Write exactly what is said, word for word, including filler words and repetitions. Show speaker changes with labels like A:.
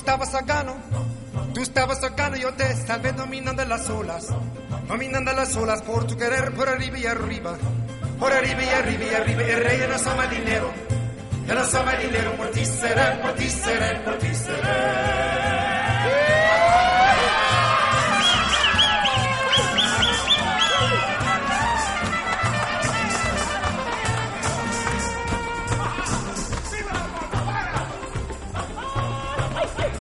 A: estabas sacano, tú estabas sacano, yo te salvé dominando las olas, dominando las olas por tu querer, por arriba y arriba, por arriba y arriba y arriba, el rey no somos dinero, ya no somos dinero, por ti seré, por ti seré, por ti seré.